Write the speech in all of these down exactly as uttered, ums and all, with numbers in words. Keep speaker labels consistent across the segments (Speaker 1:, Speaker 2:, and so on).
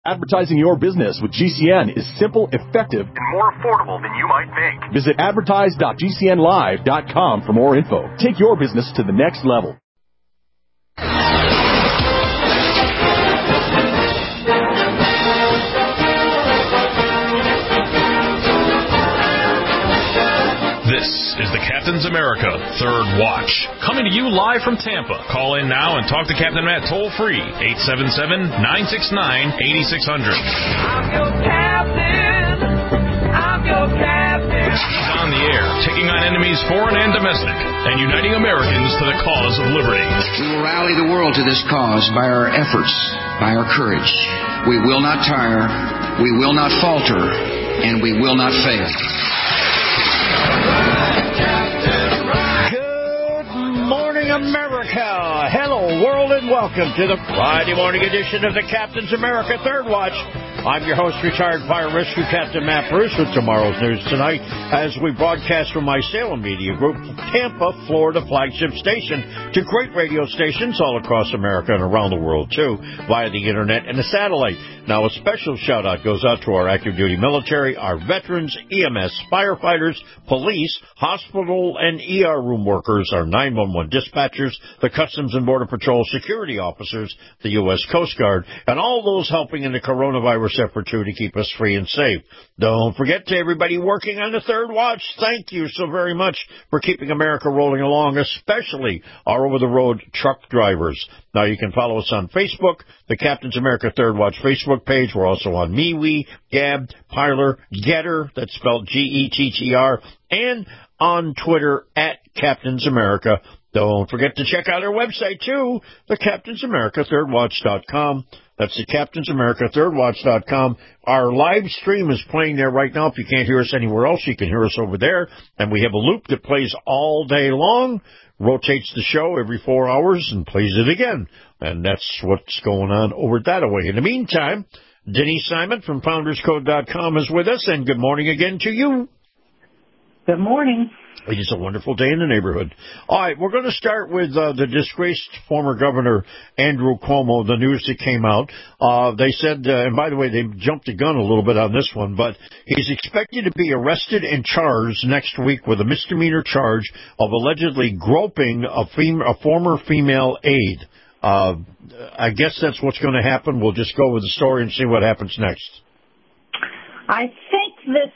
Speaker 1: Advertising your business with G C N is simple, effective, and more affordable than you might think. Visit advertise dot g c n live dot com for more info. Take your business to the next level.
Speaker 2: This is the Captain's America Third Watch, coming to you live from Tampa. Call in now and talk to Captain Matt toll-free, eight seven seven, nine six nine, eight six zero zero.
Speaker 3: I'm your captain. I'm your captain.
Speaker 2: He's on the air, taking on enemies foreign and domestic, and uniting Americans to the cause of liberty.
Speaker 4: We will rally the world to this cause by our efforts, by our courage. We will not tire, we will not falter, and we will not fail.
Speaker 5: Good morning, America. Hello, world, and welcome to the Friday morning edition of the Captain's America Third Watch. I'm your host, retired fire rescue Captain Matt Bruce, with tomorrow's news tonight as we broadcast from my Salem Media Group, Tampa, Florida flagship station, to great radio stations all across America and around the world, too, via the internet and the satellite. Now, a special shout-out goes out to our active-duty military, our veterans, E M S, firefighters, police, hospital and E R room workers, our nine one one dispatchers, the Customs and Border Patrol security officers, the U S Coast Guard, and all those helping in the coronavirus effort, too, to keep us free and safe. Don't forget to everybody working on the Third Watch, thank you so very much for keeping America rolling along, especially our over-the-road truck drivers. Now, you can follow us on Facebook, the Captain's America Third Watch Facebook page. We're also on MeWe, Gab, Parler, Getter, that's spelled G E T T R, and on Twitter at Captain's America. Don't forget to check out our website, too, the Captain's America Third Watch dot com. That's the Captain's America Third Watch dot com. Our live stream is playing there right now. If you can't hear us anywhere else, you can hear us over there. And we have a loop that plays all day long, rotates the show every four hours, and plays it again. And that's what's going on over that way. In the meantime, Denise Simon from Founders Code dot com is with us, and good morning again to you.
Speaker 6: Good morning.
Speaker 5: It is a wonderful day in the neighborhood. All right, we're going to start with uh, the disgraced former governor, Andrew Cuomo, the news that came out. Uh, they said, uh, and by the way, they jumped the gun a little bit on this one, but he's expected to be arrested and charged next week with a misdemeanor charge of allegedly groping a, fem- a former female aide. Uh, I guess that's what's going to happen. We'll just go with the story and see what happens next.
Speaker 6: I think this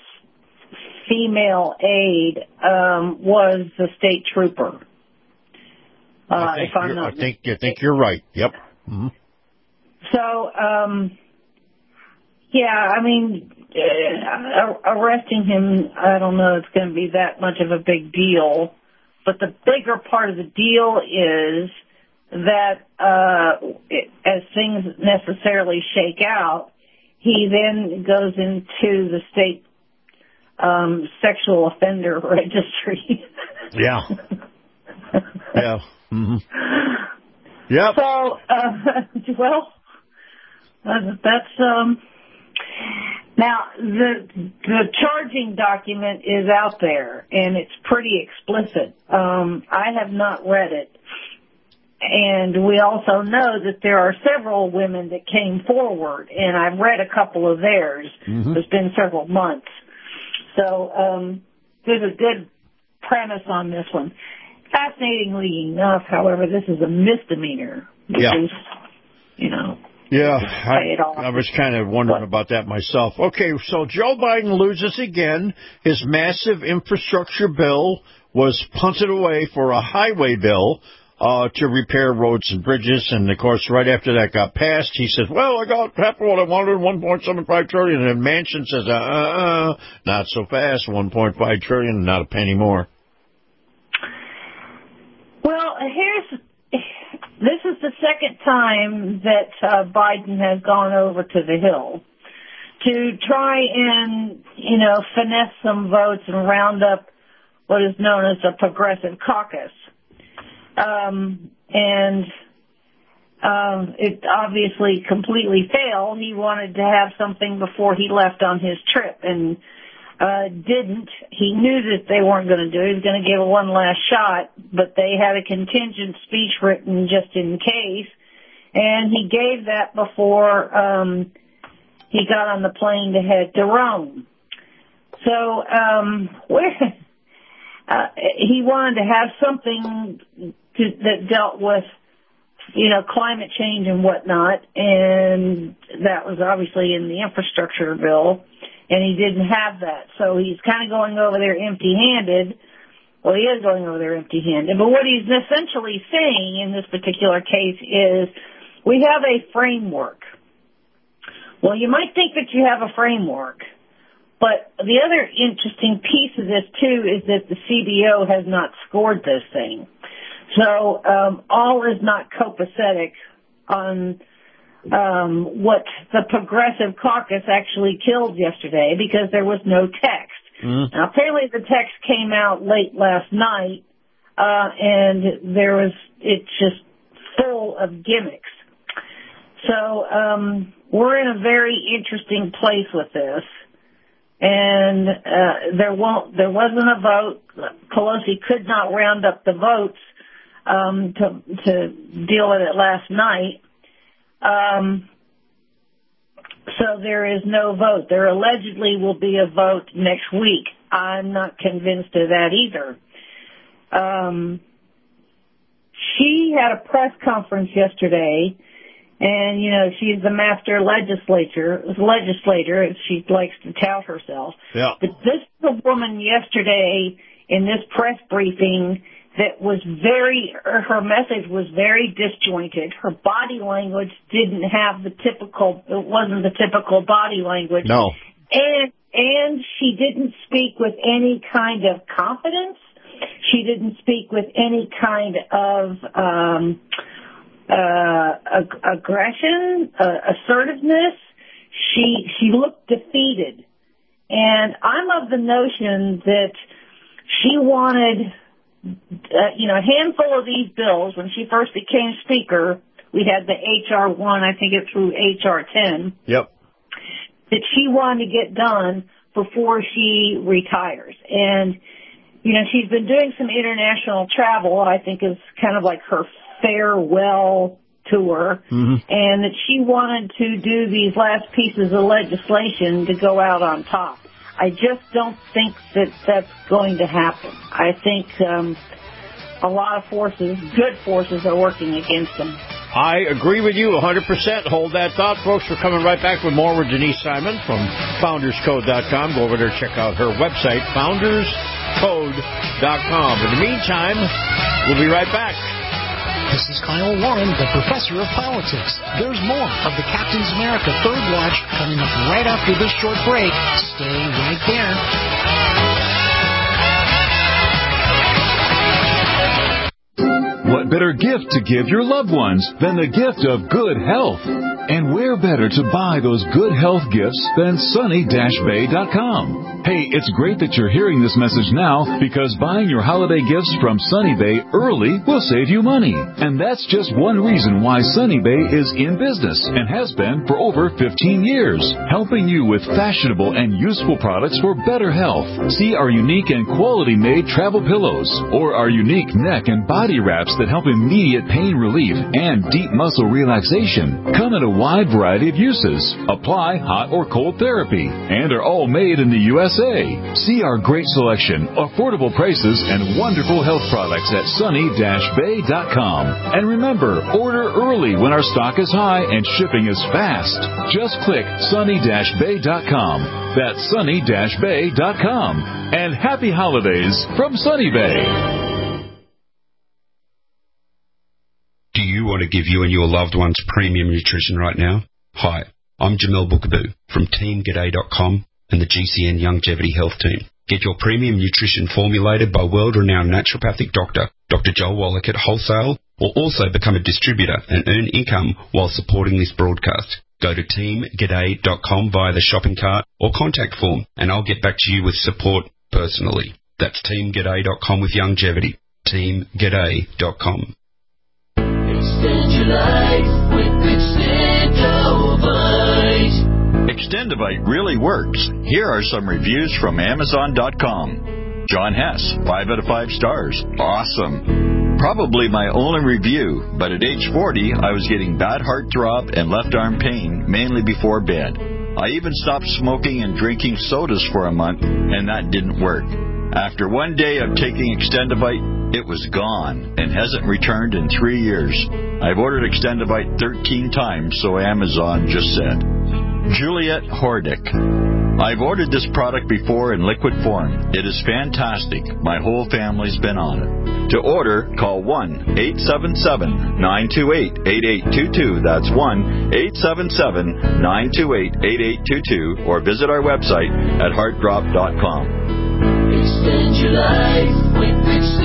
Speaker 6: female aide um, was the state trooper. Uh,
Speaker 5: I think,
Speaker 6: if I'm
Speaker 5: you're,
Speaker 6: not
Speaker 5: I think, I think you're right. Yep. Mm-hmm.
Speaker 6: So, um, yeah, I mean, uh, arresting him, I don't know it's going to be that much of a big deal. But the bigger part of the deal is that uh, it, as things necessarily shake out, he then goes into the state Um, sexual offender registry.
Speaker 5: Yeah. Yeah. Mm-hmm. Yep.
Speaker 6: So, uh, well, uh, that's, um, now the, the charging document is out there and it's pretty explicit. Um, I have not read it. And we also know that there are several women that came forward, and I've read a couple of theirs. Mm-hmm. It's been several months. So um, there's a good premise on this one. Fascinatingly enough, however, this is a misdemeanor. Which
Speaker 5: yeah.
Speaker 6: is, you know.
Speaker 5: Yeah, I, I was kind of wondering what? about that myself. Okay, so Joe Biden loses again. His massive infrastructure bill was punted away for a highway bill uh, to repair roads and bridges. And, of course, right after that got passed, he says, well, I got half of what I wanted, one point seven five trillion dollars. And then Manchin says, uh-uh, not so fast, one point five trillion dollars, not a penny more.
Speaker 6: Well, here's this is the second time that uh, Biden has gone over to the Hill to try and, you know, finesse some votes and round up what is known as a progressive caucus. Um, and um, it obviously completely failed. He wanted to have something before he left on his trip and uh, didn't. He knew that they weren't going to do it. He was going to give it one last shot, but they had a contingent speech written just in case. And he gave that before um, he got on the plane to head to Rome. So um, where, uh, he wanted to have something to, that dealt with, you know, climate change and whatnot, and that was obviously in the infrastructure bill, and he didn't have that. So he's kind of going over there empty-handed. Well, he is going over there empty-handed. But what he's essentially saying in this particular case is we have a framework. Well, you might think that you have a framework, but the other interesting piece of this, too, is that the C B O has not scored this thing. So um, all is not copacetic on um, what the Progressive Caucus actually killed yesterday because there was no text. Mm. Now, apparently the text came out late last night, uh, and there was it's just full of gimmicks. So um, we're in a very interesting place with this. And uh, there won't, there wasn't a vote. Pelosi could not round up the votes um, to to deal with it last night. Um, so there is no vote. There allegedly will be a vote next week. I'm not convinced of that either. Um, she had a press conference yesterday. And, you know, she's the master legislator, legislator, as she likes to tout herself.
Speaker 5: Yeah.
Speaker 6: But this is a woman yesterday in this press briefing that was very, her message was very disjointed. Her body language didn't have the typical, it wasn't the typical body language.
Speaker 5: No.
Speaker 6: And, and she didn't speak with any kind of confidence. She didn't speak with any kind of, um, Uh, ag- aggression, uh, assertiveness. She she looked defeated, and I'm of the notion that she wanted, uh, you know, a handful of these bills. When she first became Speaker, we had the H R one, I think it's through H R ten.
Speaker 5: Yep.
Speaker 6: That she wanted to get done before she retires, and you know, she's been doing some international travel. I think is kind of like her farewell tour, mm-hmm. and that she wanted to do these last pieces of legislation to go out on top. I just don't think that that's going to happen. I think um, a lot of forces, good forces, are working against them.
Speaker 5: I agree with you one hundred percent. Hold that thought, folks. We're coming right back with more with Denise Simon from founders code dot com. Go over there, check out her website, founders code dot com. In the meantime, we'll be right back.
Speaker 7: This is Kyle Warren, the professor of politics. There's more of the Captain's America Third Watch coming up right after this short break. Stay right there.
Speaker 1: What better gift to give your loved ones than the gift of good health? And where better to buy those good health gifts than sunny dash bay dot com? Hey, it's great that you're hearing this message now because buying your holiday gifts from Sunny Bay early will save you money. And that's just one reason why Sunny Bay is in business and has been for over fifteen years, helping you with fashionable and useful products for better health. See our unique and quality-made travel pillows or our unique neck and body wraps that help immediate pain relief and deep muscle relaxation. Come in a wide variety of uses. Apply hot or cold therapy and are all made in the U S A. See our great selection, affordable prices, and wonderful health products at sunny dash bay dot com. And remember, order early when our stock is high and shipping is fast. Just click sunny dash bay dot com. That's sunny dash bay dot com. And happy holidays from Sunny Bay.
Speaker 8: Do you want to give you and your loved ones premium nutrition right now? Hi, I'm Jamel Bookaboo from team g'day dot com and the G C N Longevity Health Team. Get your premium nutrition formulated by world-renowned naturopathic doctor, Doctor Joel Wallach at Wholesale, or also become a distributor and earn income while supporting this broadcast. Go to team g'day dot com via the shopping cart or contact form, and I'll get back to you with support personally. That's team g'day dot com with longevity. team g'day dot com.
Speaker 3: Extend your life with Extendovite.
Speaker 9: Extendovite really works. Here are some reviews from Amazon dot com. John Hess, five out of five stars. Awesome. Probably my only review, but at age forty, I was getting bad heart throb and left arm pain, mainly before bed. I even stopped smoking and drinking sodas for a month, and that didn't work. After one day of taking Extendivite, it was gone and hasn't returned in three years. I've ordered Extendivite thirteen times, so Amazon just said. Juliet Hordick. I've ordered this product before in liquid form. It is fantastic. My whole family's been on it. To order, call one eight seven seven, nine two eight, eight eight two two. That's one eight seven seven, nine two eight, eight eight two two. Or visit our website at heart drop dot com.
Speaker 3: Extend your life with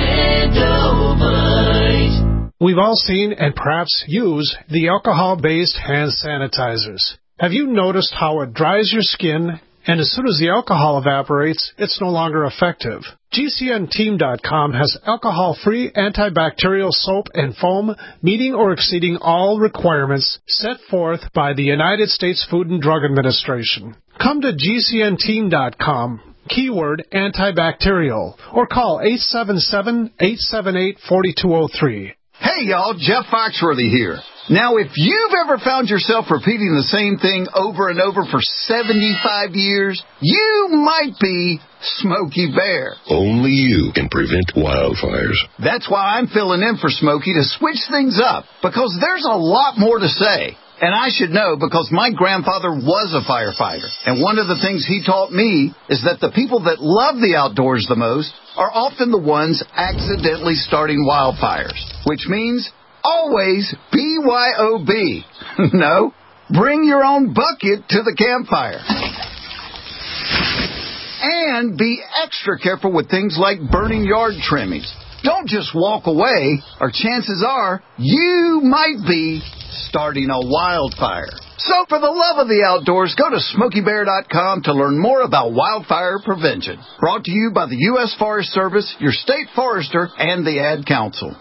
Speaker 3: Extendovite.
Speaker 7: We've all seen and perhaps use the alcohol-based hand sanitizers. Have you noticed how it dries your skin, and as soon as the alcohol evaporates, it's no longer effective? G C N team dot com has alcohol-free antibacterial soap and foam meeting or exceeding all requirements set forth by the United States Food and Drug Administration. Come to G C N team dot com, keyword antibacterial, or call eight seven seven, eight seven eight, four two zero three.
Speaker 10: Hey, y'all, Jeff Foxworthy here. Now, if you've ever found yourself repeating the same thing over and over for seventy-five years, you might be Smokey Bear.
Speaker 11: Only you can prevent wildfires.
Speaker 10: That's why I'm filling in for Smokey to switch things up, because there's a lot more to say. And I should know because my grandfather was a firefighter. And one of the things he taught me is that the people that love the outdoors the most are often the ones accidentally starting wildfires, which means always B Y O B. No, bring your own bucket to the campfire. And be extra careful with things like burning yard trimmings. Don't just walk away, or chances are you might be starting a wildfire. So for the love of the outdoors, go to smokey bear dot com to learn more about wildfire prevention. Brought to you by the U S Forest Service, your state forester, and the Ad Council.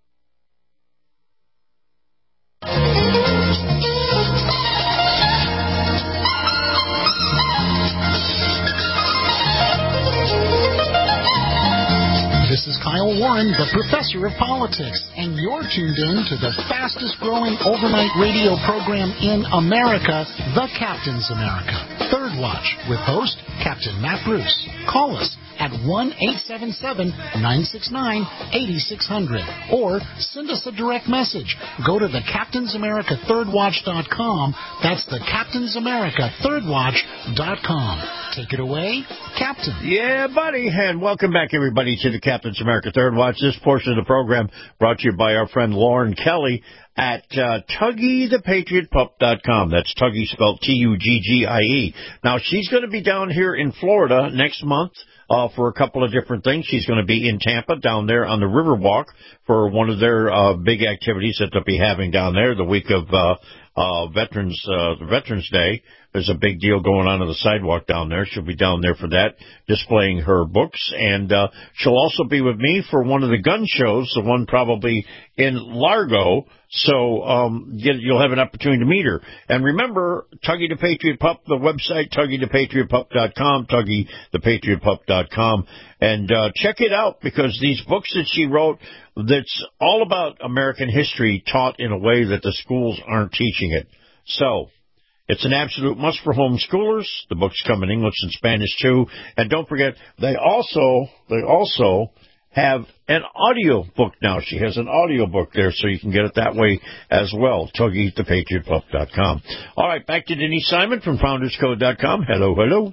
Speaker 7: This is Kyle Warren, the Professor of Politics, and you're tuned in to the fastest-growing overnight radio program in America, The Captain's America. Third Watch, with host Captain Matt Bruce. Call us at one eight seven seven, nine six nine, eight six zero zero or send us a direct message. Go to the captains america third watch dot com. That's the captains america third watch dot com. Take it away, Captain.
Speaker 5: Yeah, buddy, and welcome back, everybody, to the Captain's America Third Watch. This portion of the program brought to you by our friend Lauren Kelly at uh, Tuggy the Patriot Pup dot com. That's Tuggy spelled T U G G I E. Now, she's going to be down here in Florida next month uh, for a couple of different things. She's going to be in Tampa down there on the Riverwalk for one of their uh, big activities that they'll be having down there the week of uh, uh, Veterans uh, Veterans Day. There's a big deal going on on the sidewalk down there. She'll be down there for that, displaying her books. And uh, she'll also be with me for one of the gun shows, the one probably in Largo. So um, get, you'll have an opportunity to meet her. And remember, Tuggy the Patriot Pup, the website, Tuggy the Patriot Pup dot com, Tuggy the Patriot Pup dot com. And uh, check it out, because these books that she wrote, that's all about American history taught in a way that the schools aren't teaching it. So it's an absolute must for homeschoolers. The books come in English and Spanish too. And don't forget, they also they also have an audio book now. She has an audio book there, so you can get it that way as well. Tuggy the Patriot Pup dot com. All right, back to Denise Simon from Founders Code dot com. Hello, hello.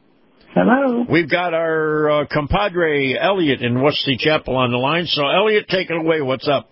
Speaker 6: Hello.
Speaker 5: We've got our uh, compadre Elliot in Wesley Chapel on the line. So, Elliot, take it away. What's up?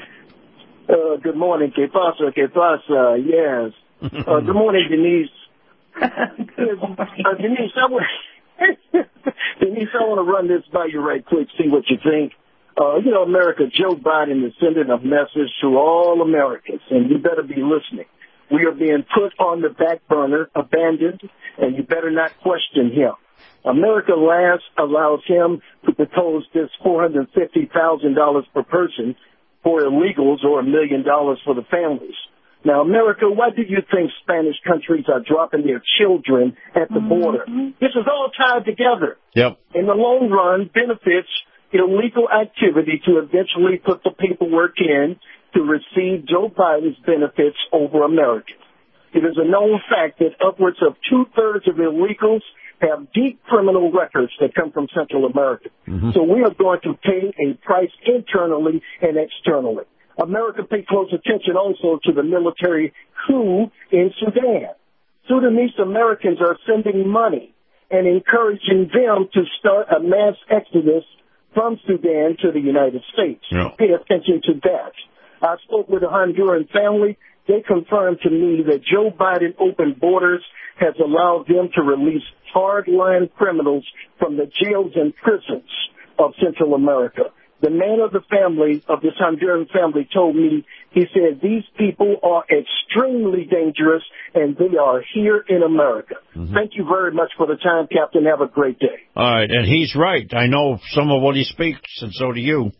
Speaker 12: Uh, good morning. Que pasa? Que pasa? Yes. Uh, good morning, Denise.
Speaker 6: Good morning.
Speaker 12: Uh, Denise, I want Denise, I want to run this by you right quick, see what you think. Uh, you know, America, Joe Biden is sending a message to all Americans, and you better be listening. We are being put on the back burner, abandoned, and you better not question him. America last allows him to propose this four hundred fifty thousand dollars per person for illegals or a million dollars for the families. Now, America, why do you think Spanish countries are dropping their children at the mm-hmm. border? This is all tied together.
Speaker 5: Yep.
Speaker 12: In the long run, benefits illegal activity to eventually put the paperwork in to receive Joe Biden's benefits over Americans. It is a known fact that upwards of two-thirds of illegals have deep criminal records that come from Central America. Mm-hmm. So we are going to pay a price internally and externally. America paid close attention also to the military coup in Sudan. Sudanese Americans are sending money and encouraging them to start a mass exodus from Sudan to the United States.
Speaker 5: Yeah.
Speaker 12: Pay attention to that. I spoke with a Honduran family. They confirmed to me that Joe Biden opened borders has allowed them to release hardline criminals from the jails and prisons of Central America. The man of the family, of this Honduran family, told me, he said, these people are extremely dangerous, and they are here in America. Mm-hmm. Thank you very much for the time, Captain. Have a great day.
Speaker 5: All right, and he's right. I know some of what he speaks, and so do you.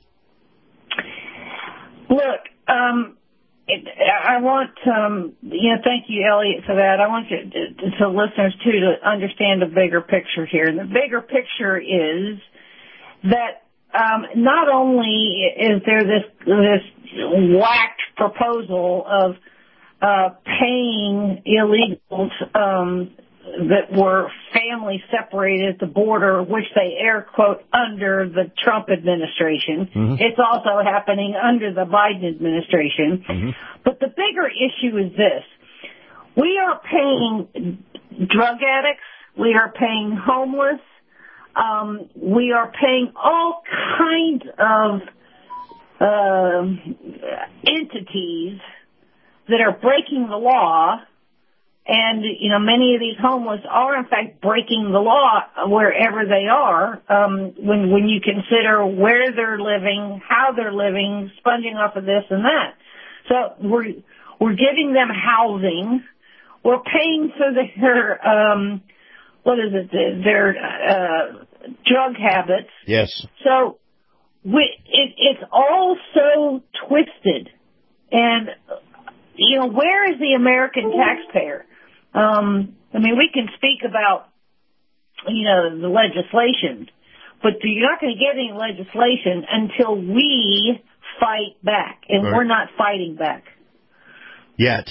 Speaker 6: Look, um, it, I want, um, you know, thank you, Elliot, for that. I want you to, to listeners, too, to understand the bigger picture here. And the bigger picture is that Um, not only is there this this whacked proposal of uh, paying illegals um, that were family separated at the border, which they air quote under the Trump administration. Mm-hmm. It's also happening under the Biden administration. Mm-hmm. But the bigger issue is this: we are paying drug addicts, we are paying homeless. Um, we are paying all kinds of uh, entities that are breaking the law, and you know many of these homeless are in fact breaking the law wherever they are. Um, when when you consider where they're living, how they're living, sponging off of this and that, so we're we're giving them housing, we're paying for their um, what is it their uh, drug habits.
Speaker 5: Yes.
Speaker 6: So we, it, it's all so twisted. And, you know, where is the American taxpayer? Um, I mean, we can speak about, you know, the legislation, but you're not going to get any legislation until we fight back. And right. We're not fighting back.
Speaker 5: Yet.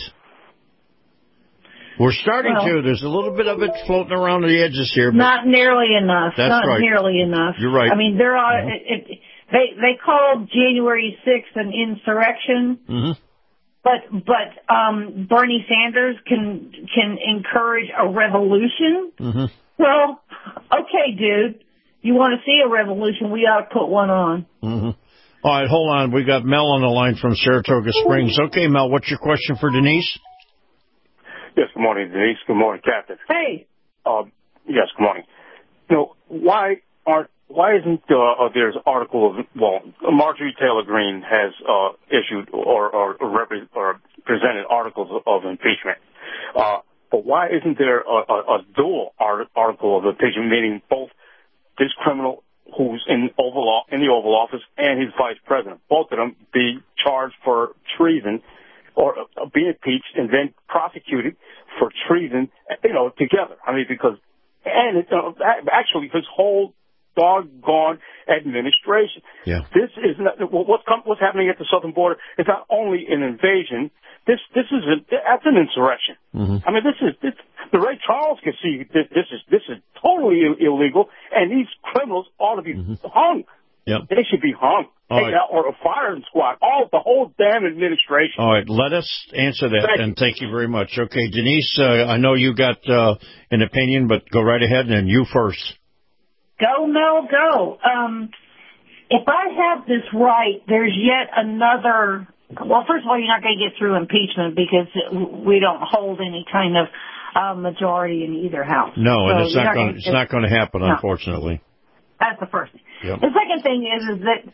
Speaker 5: We're starting well, to. There's a little bit of it floating around the edges here. But
Speaker 6: not nearly enough.
Speaker 5: That's
Speaker 6: not
Speaker 5: right.
Speaker 6: nearly enough.
Speaker 5: You're right.
Speaker 6: I mean, there are.
Speaker 5: Mm-hmm.
Speaker 6: It, it, they they called January sixth an insurrection, mm-hmm. but but um, Bernie Sanders can can encourage a revolution. Mm-hmm. Well, okay, dude. You want to see a revolution? We ought to put one on.
Speaker 5: Mm-hmm. All right, hold on. We got Mel on the line from Saratoga Springs. Okay, Mel, what's your question for Denise?
Speaker 13: Yes, good morning, Denise. Good morning, Captain.
Speaker 6: Hey.
Speaker 13: Um, yes, good morning. You know, why aren't why isn't uh, uh, there's an article of well, Marjorie Taylor Greene has uh, issued or or, or, or presented articles of, of impeachment, uh, but why isn't there a, a, a dual art, article of impeachment, meaning both this criminal who's in Oval in the Oval Office and his vice president, both of them be charged for treason? Or uh, be impeached and then prosecuted for treason, you know, together. I mean, because, and it, uh, actually his whole doggone administration.
Speaker 5: Yeah.
Speaker 13: This is not, what's, come, what's happening at the southern border is not only an invasion, this, this is a, that's an insurrection. Mm-hmm. I mean, this is, this, the Ray Charles can see this, this is, this is totally illegal, and these criminals ought to be mm-hmm. hung.
Speaker 5: Yep.
Speaker 13: They should be hung. Hey, right. Or a firing squad. All the whole damn administration.
Speaker 5: All right, let us answer that,
Speaker 13: thank
Speaker 5: and thank you very much. Okay, Denise, uh, I know you got uh, an opinion, but go right ahead, and you first.
Speaker 6: Go, Mel, go. Um, if I have this right, there's yet another. Well, first of all, you're not going to get through impeachment because we don't hold any kind of uh, majority in either house.
Speaker 5: No,
Speaker 6: so
Speaker 5: and it's not going.
Speaker 6: It's
Speaker 5: not going to happen,
Speaker 6: no.
Speaker 5: unfortunately.
Speaker 6: That's the first thing.
Speaker 5: Yep.
Speaker 6: The second thing is is that.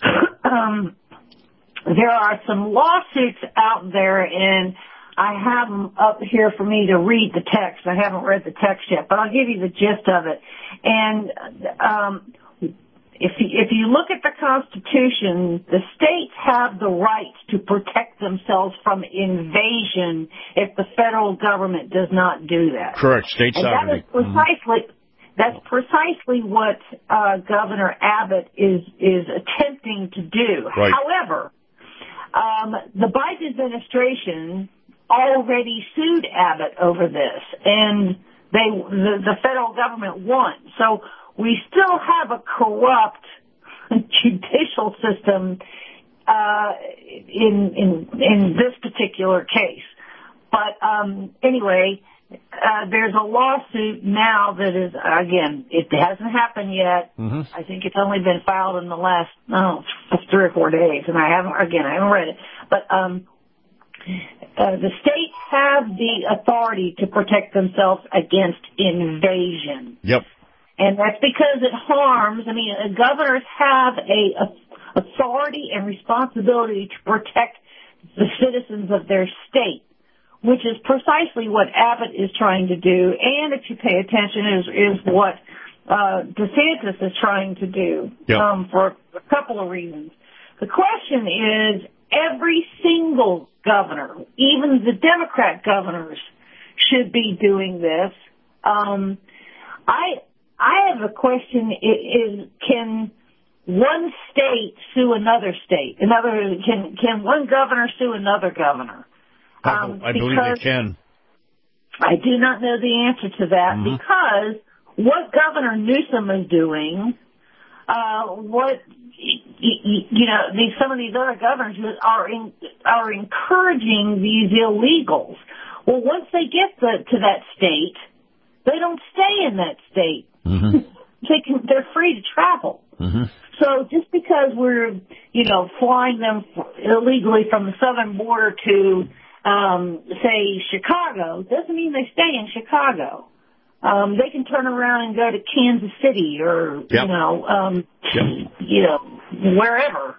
Speaker 6: Um, there are some lawsuits out there, and I have them up here for me to read the text. I haven't read the text yet, but I'll give you the gist of it. And um, if you, if you look at the Constitution, the states have the right to protect themselves from invasion if the federal government does not do that.
Speaker 5: Correct, state sovereignty.
Speaker 6: And that is precisely. Mm-hmm. That's precisely what uh, Governor Abbott is is attempting to do.
Speaker 5: Right.
Speaker 6: However, um, the Biden administration already sued Abbott over this, and they the, the federal government won. So we still have a corrupt judicial system uh, in in in this particular case. But um, anyway, uh, there's a lawsuit now that is, again, it hasn't happened yet.
Speaker 5: Mm-hmm.
Speaker 6: I think it's only been filed in the last, oh, three or four days, and I haven't, again, I haven't read it. But um, uh, the states have the authority to protect themselves against invasion.
Speaker 5: Yep.
Speaker 6: And that's because it harms, I mean, uh, governors have a, a authority and responsibility to protect the citizens of their state, which is precisely what Abbott is trying to do, and if you pay attention, is is what uh, DeSantis is trying to do,
Speaker 5: yep.
Speaker 6: um, for a couple of reasons. The question is, every single governor, even the Democrat governors, should be doing this. Um, I I have a question: is can one state sue another state? In other words, can can one governor sue another governor? Um,
Speaker 5: I believe they can.
Speaker 6: I do not know the answer to that mm-hmm. because what Governor Newsom is doing, uh, what you know, these, some of these other governors are in, are encouraging these illegals. Well, once they get the, to that state, they don't stay in that state.
Speaker 5: Mm-hmm.
Speaker 6: they can, they're free to travel.
Speaker 5: Mm-hmm.
Speaker 6: So just because we're, you know, flying them illegally from the southern border to Um, say Chicago, doesn't mean they stay in Chicago. Um, they can turn around and go to Kansas City or, yep. you know, um, yep. you know, wherever.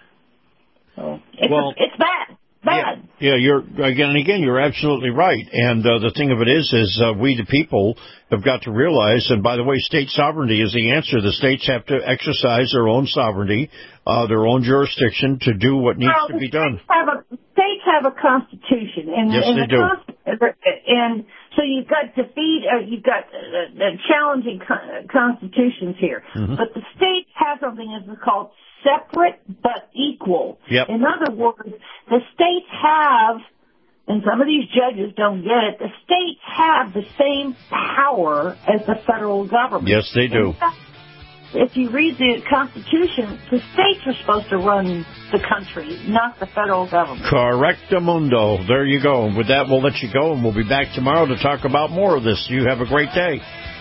Speaker 6: So it's,
Speaker 5: well,
Speaker 6: a, it's bad. Bad.
Speaker 5: Yeah, yeah, you're again and again. You're absolutely right. And uh, the thing of it is, is uh, we the people have got to realize. And by the way, state sovereignty is the answer. The states have to exercise their own sovereignty, uh, their own jurisdiction to do what needs
Speaker 6: well,
Speaker 5: to be done.
Speaker 6: Have a, states have a constitution, and,
Speaker 5: yes,
Speaker 6: and
Speaker 5: they
Speaker 6: the
Speaker 5: do.
Speaker 6: Const- and so you've got defeat. Uh, you've got uh, uh, challenging con- constitutions here, mm-hmm. but the states have something that's called separate but equal.
Speaker 5: Yep.
Speaker 6: In other words, the states have, and some of these judges don't get it, the states have the same power as the federal government.
Speaker 5: Yes, they do.
Speaker 6: Fact, if you read the Constitution, the states are supposed to run the country, not the federal government.
Speaker 5: Correctamundo. There you go. And with that, we'll let you go, and we'll be back tomorrow to talk about more of this. You have a great day.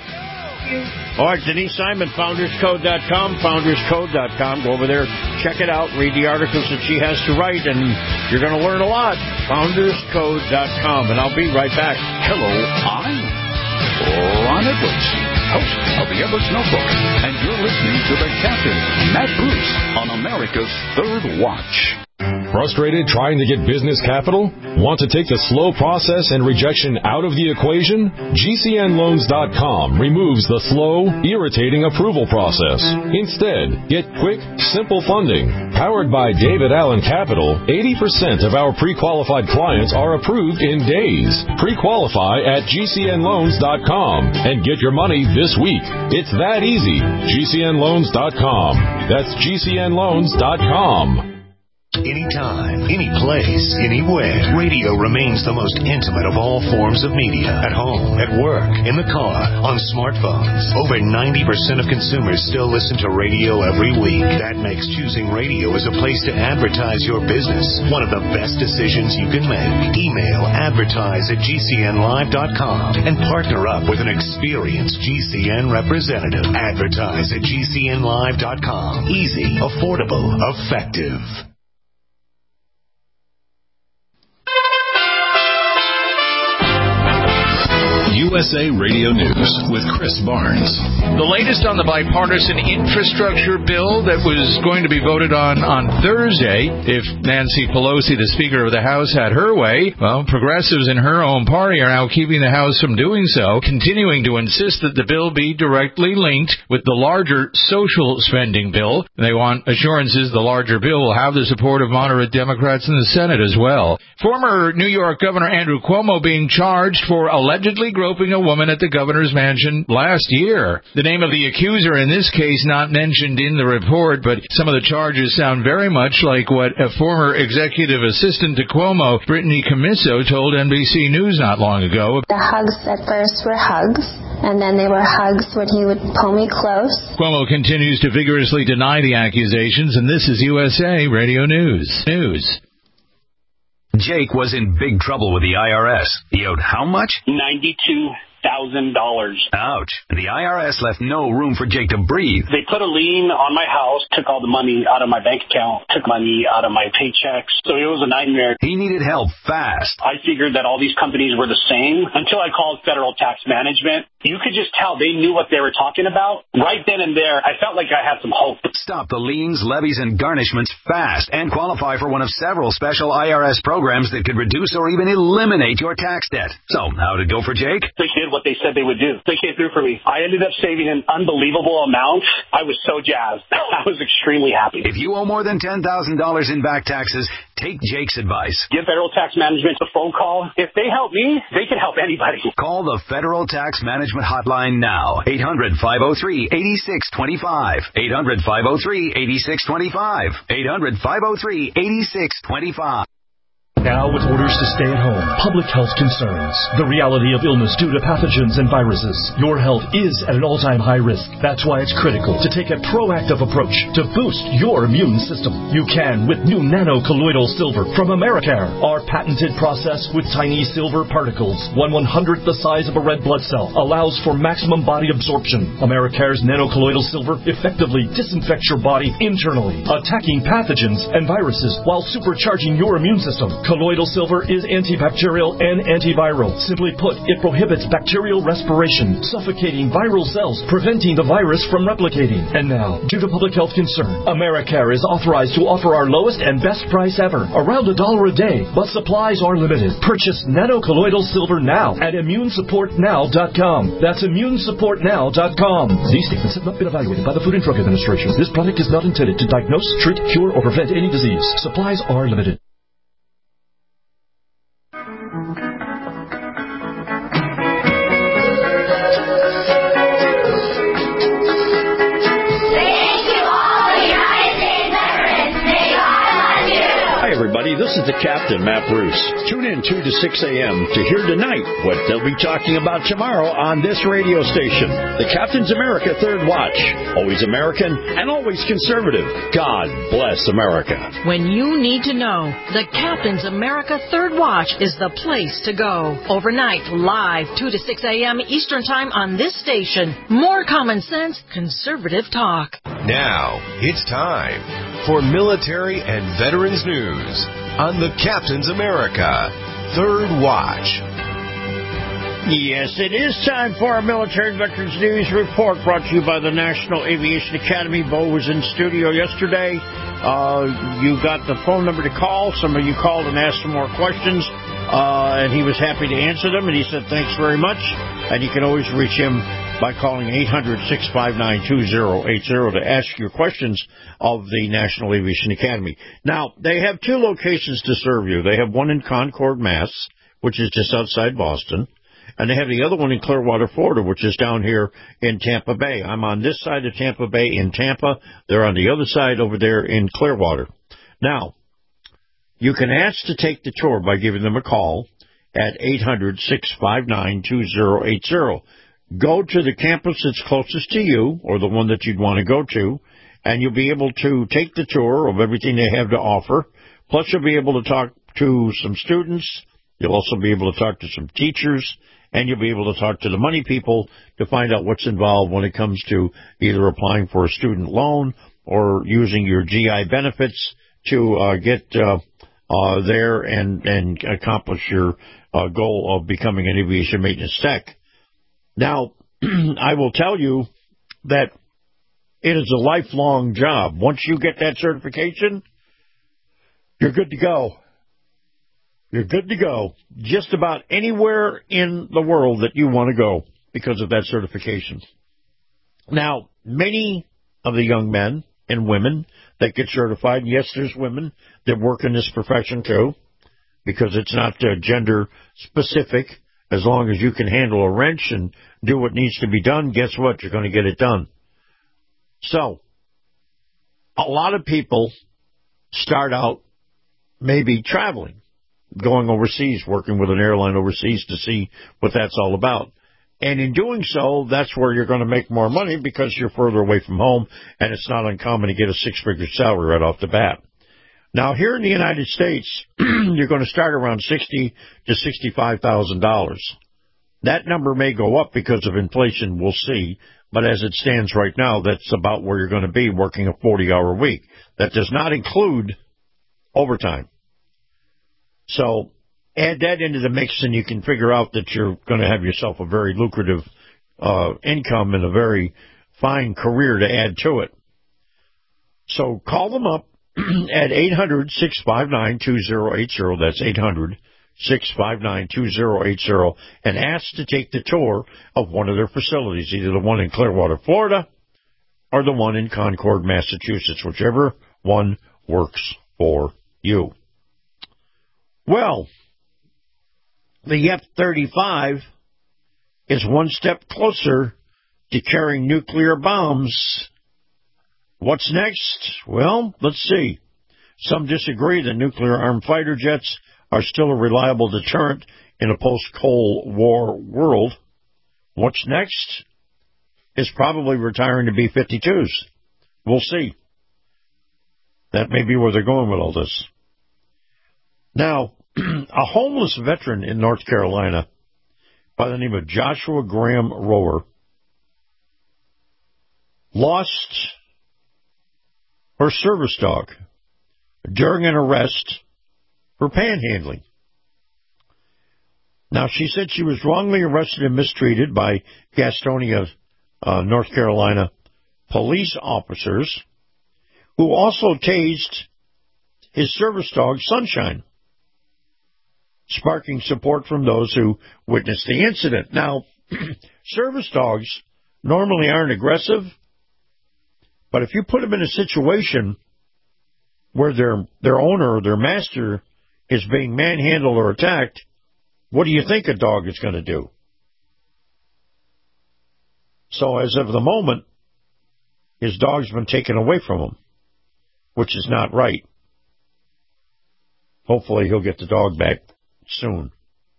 Speaker 5: All right, Denise Simon, founders code dot com, founders code dot com. Go over there, check it out, read the articles that she has to write, and you're going to learn a lot. founders code dot com, and I'll be right back.
Speaker 14: Hello, I'm Ron Edwards, host of the Edwards Notebook, and you're listening to the Captain, Matt Bruce, on America's Third Watch.
Speaker 15: Frustrated trying to get business capital? Want to take the slow process and rejection out of the equation? G C N loans dot com removes the slow, irritating approval process. Instead, get quick, simple funding. Powered by David Allen Capital, eighty percent of our pre-qualified clients are approved in days. Pre-qualify at G C N loans dot com and get your money this week. It's that easy. G C N loans dot com. That's G C N loans dot com.
Speaker 16: Anytime, any place, anywhere. Radio remains the most intimate of all forms of media. At home, at work, in the car, on smartphones. Over ninety percent of consumers still listen to radio every week. That makes choosing radio as a place to advertise your business one of the best decisions you can make. Email advertise at G C N live dot com and partner up with an experienced G C N representative. Advertise at G C N live dot com. Easy, affordable, effective.
Speaker 1: U S A Radio News with Chris Barnes.
Speaker 17: The latest on the bipartisan infrastructure bill that was going to be voted on on Thursday. If Nancy Pelosi, the Speaker of the House, had her way, well, progressives in her own party are now keeping the House from doing so, continuing to insist that the bill be directly linked with the larger social spending bill. They want assurances the larger bill will have the support of moderate Democrats in the Senate as well. Former New York Governor Andrew Cuomo being charged for allegedly groping a woman at the governor's mansion last year. The name of the accuser in this case not mentioned in the report, but some of the charges sound very much like what a former executive assistant to Cuomo, Brittany Commisso, told N B C News not long ago.
Speaker 18: The hugs at first were hugs, and then they were hugs when he would pull me close.
Speaker 17: Cuomo continues to vigorously deny the accusations, and this is U S A Radio News. News.
Speaker 19: Jake was in big trouble with the I R S. He owed how much?
Speaker 20: ninety-two thousand dollars.
Speaker 19: Ouch. The I R S left no room for Jake to breathe.
Speaker 20: They put a lien on my house, took all the money out of my bank account, took money out of my paychecks. So it was a nightmare.
Speaker 19: He needed help fast.
Speaker 20: I figured that all these companies were the same until I called Federal Tax Management. You could just tell they knew what they were talking about. Right then and there, I felt like I had some hope.
Speaker 19: Stop the liens, levies, and garnishments fast and qualify for one of several special I R S programs that could reduce or even eliminate your tax debt. So, how'd it go for Jake?
Speaker 20: They did what they said they would do. They came through for me. I ended up saving an unbelievable amount. I was so jazzed. I was extremely happy.
Speaker 19: If you owe more than ten thousand dollars in back taxes, take Jake's advice.
Speaker 20: Give Federal Tax Management a phone call. If they help me, they can help anybody.
Speaker 19: Call the Federal Tax Management Hotline now. eight hundred, five oh three, eight six two five. eight hundred, five oh three, eight six two five. eight hundred, five oh three, eight six two five.
Speaker 21: Now, with orders to stay at home, public health concerns, the reality of illness due to pathogens and viruses, your health is at an all-time high risk. That's why it's critical to take a proactive approach to boost your immune system. You can with new nano-colloidal silver from Americare. Our patented process with tiny silver particles, one one-hundredth the size of a red blood cell, allows for maximum body absorption. Americare's nano-colloidal silver effectively disinfects your body internally, attacking pathogens and viruses while supercharging your immune system. Colloidal silver is antibacterial and antiviral. Simply put, it prohibits bacterial respiration, suffocating viral cells, preventing the virus from replicating. And now, due to public health concern, Americare is authorized to offer our lowest and best price ever, around a dollar a day, but supplies are limited. Purchase nano-colloidal silver now at immune support now dot com. That's immune support now dot com. These statements have not been evaluated by the Food and Drug Administration. This product is not intended to diagnose, treat, cure, or prevent any disease. Supplies are limited.
Speaker 5: Everybody, this is the Captain, Matt Bruce. Tune in two to six a.m. to hear tonight what they'll be talking about tomorrow on this radio station. The Captain's America Third Watch. Always American and always conservative. God bless America.
Speaker 22: When you need to know, the Captain's America Third Watch is the place to go. Overnight, live, two to six a.m. Eastern Time on this station. More common sense, conservative talk.
Speaker 23: Now, it's time for military and veterans news on the Captain's America Third Watch.
Speaker 5: Yes, it is time for our Military and Veterans News Report, brought to you by the National Aviation Academy. Bo was in studio yesterday. Uh, you got the phone number to call. Some of you called and asked some more questions, uh, and he was happy to answer them, and he said thanks very much. And you can always reach him by calling eight hundred, six five nine, two oh eight oh to ask your questions of the National Aviation Academy. Now, they have two locations to serve you. They have one in Concord, Mass., which is just outside Boston, and they have the other one in Clearwater, Florida, which is down here in Tampa Bay. I'm on this side of Tampa Bay in Tampa. They're on the other side over there in Clearwater. Now, you can ask to take the tour by giving them a call at eight hundred, six five nine, two oh eight oh. Go to the campus that's closest to you, or the one that you'd want to go to, and you'll be able to take the tour of everything they have to offer. Plus, you'll be able to talk to some students. You'll also be able to talk to some teachers, and you'll be able to talk to the money people to find out what's involved when it comes to either applying for a student loan or using your G I benefits to uh, get uh, uh, there and, and accomplish your uh, goal of becoming an aviation maintenance tech. Now, I will tell you that it is a lifelong job. Once you get that certification, you're good to go. You're good to go just about anywhere in the world that you want to go because of that certification. Now, many of the young men and women that get certified, yes, there's women that work in this profession too, because it's not uh, gender specific. As long as you can handle a wrench and do what needs to be done, guess what? You're going to get it done. So, a lot of people start out maybe traveling, going overseas, working with an airline overseas to see what that's all about. And in doing so, that's where you're going to make more money because you're further away from home, and it's not uncommon to get a six-figure salary right off the bat. Now, here in the United States, you're going to start around sixty thousand to sixty-five thousand dollars. That number may go up because of inflation, we'll see, but as it stands right now, that's about where you're going to be working a forty-hour week. That does not include overtime. So add that into the mix, and you can figure out that you're going to have yourself a very lucrative uh, income and a very fine career to add to it. So call them up at eight hundred, six five nine, two zero eight zero. That's eight hundred, six five nine, two zero eight zero, and ask to take the tour of one of their facilities, either the one in Clearwater, Florida, or the one in Concord, Massachusetts, whichever one works for you. Well, the F thirty-five is one step closer to carrying nuclear bombs. What's next? Well, let's see. Some disagree that nuclear-armed fighter jets are still a reliable deterrent in a post-Cold War world. What's next is probably retiring to B fifty-twos. We'll see. That may be where they're going with all this. Now, a homeless veteran in North Carolina by the name of Joshua Graham Rower lost her service dog during an arrest for panhandling. Now, she said she was wrongly arrested and mistreated by Gastonia, uh, North Carolina police officers who also tased his service dog, Sunshine, sparking support from those who witnessed the incident. Now, service dogs normally aren't aggressive, but if you put them in a situation where their their owner or their master is being manhandled or attacked, what do you think a dog is going to do? So as of the moment, his dog's been taken away from him, which is not right. Hopefully he'll get the dog back soon.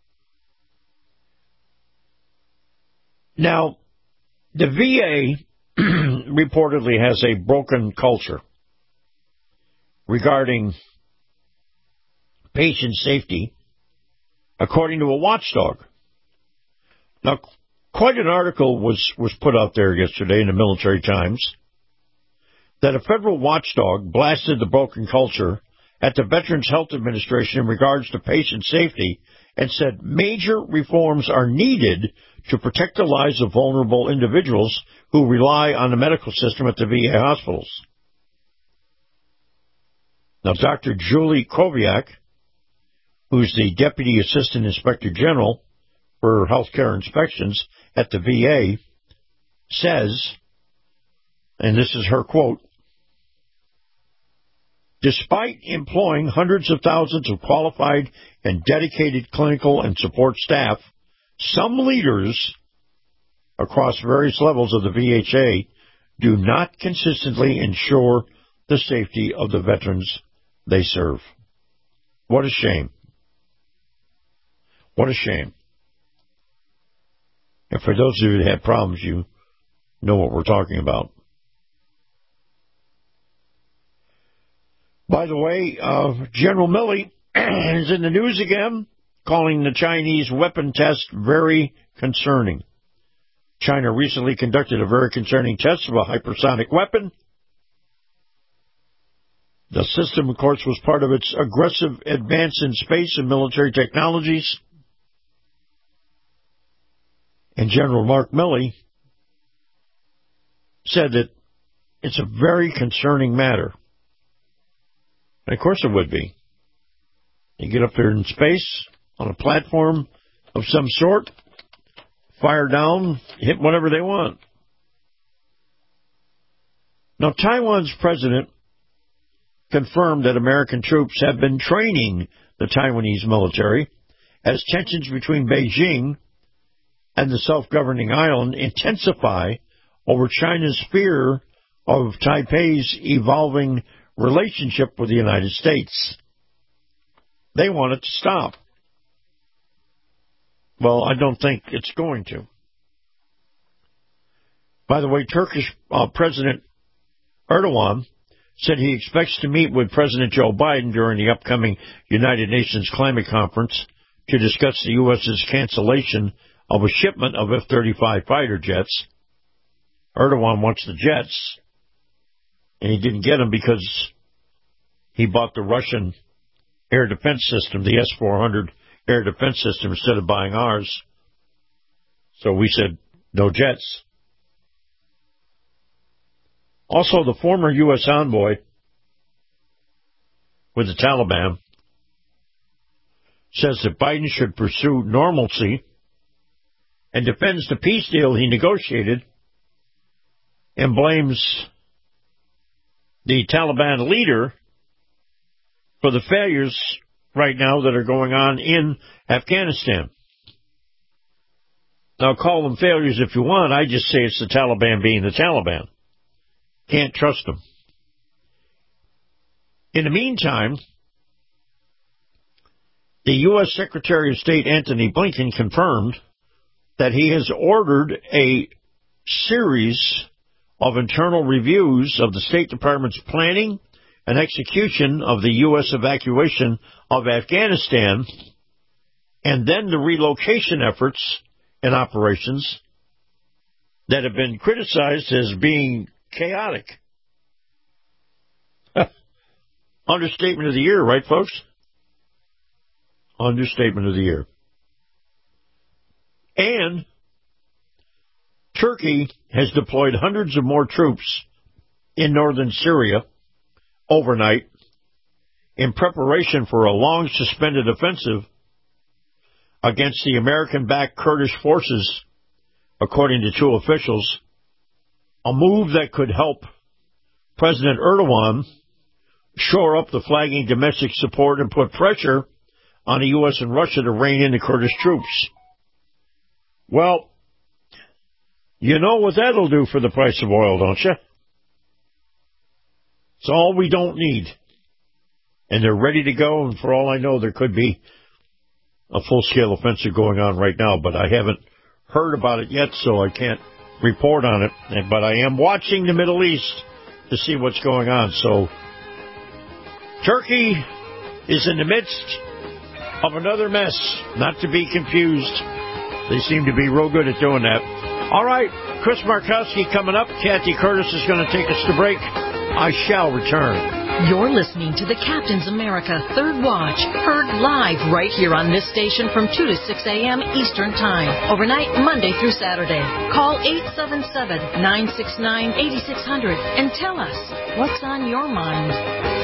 Speaker 5: Now, the V A reportedly has a broken culture regarding patient safety, according to a watchdog. Now, quite an article was, was put out there yesterday in the Military Times that a federal watchdog blasted the broken culture at the Veterans Health Administration in regards to patient safety and said major reforms are needed to protect the lives of vulnerable individuals who rely on the medical system at the V A hospitals. Now, Doctor Julie Koviak, who's the Deputy Assistant Inspector General for Healthcare Inspections at the V A, says, and this is her quote, "Despite employing hundreds of thousands of qualified and dedicated clinical and support staff, some leaders across various levels of the V H A do not consistently ensure the safety of the veterans they serve." What a shame. What a shame. And for those of you that have problems, you know what we're talking about. By the way, uh, General Milley is in the news again, calling the Chinese weapon test very concerning. China recently conducted a very concerning test of a hypersonic weapon. The system, of course, was part of its aggressive advance in space and military technologies. And General Mark Milley said that it's a very concerning matter. And of course it would be. You get up there in space on a platform of some sort, fire down, hit whatever they want. Now, Taiwan's president confirmed that American troops have been training the Taiwanese military as tensions between Beijing and the self-governing island intensify over China's fear of Taipei's evolving relationship with the United States. They want it to stop. Well, I don't think it's going to. By the way, Turkish uh, President Erdogan said he expects to meet with President Joe Biden during the upcoming United Nations Climate Conference to discuss the U S's cancellation of a shipment of F thirty-five fighter jets. Erdogan wants the jets, and he didn't get them because he bought the Russian air defense system, the S four hundred air defense system, instead of buying ours. So we said, no jets. Also, the former U S envoy with the Taliban says that Biden should pursue normalcy and defends the peace deal he negotiated and blames the Taliban leader for the failures right now that are going on in Afghanistan. Now, call them failures if you want. I just say it's the Taliban being the Taliban. Can't trust them. In the meantime, the U S Secretary of State Antony Blinken confirmed that he has ordered a series of internal reviews of the State Department's planning and execution of the U S evacuation of Afghanistan, and then the relocation efforts and operations that have been criticized as being chaotic. Understatement of the year, right, folks? Understatement of the year. And Turkey has deployed hundreds of more troops in northern Syria overnight in preparation for a long-suspended offensive against the American-backed Kurdish forces, according to two officials, a move that could help President Erdogan shore up the flagging domestic support and put pressure on the U S and Russia to rein in the Kurdish troops. Well, you know what that'll do for the price of oil, don't you? It's all we don't need. And they're ready to go, and for all I know, there could be a full-scale offensive going on right now, but I haven't heard about it yet, so I can't report on it. But I am watching the Middle East to see what's going on. So Turkey is in the midst of another mess, not to be confused. They seem to be real good at doing that. All right, Chris Markowski coming up. Kathy Curtis is going to take us to break. I shall return.
Speaker 22: You're listening to the Captain's America Third Watch, heard live right here on this station from two to six a.m. Eastern Time, overnight Monday through Saturday. Call eight seven seven, nine six nine, eight six zero zero and tell us what's on your mind.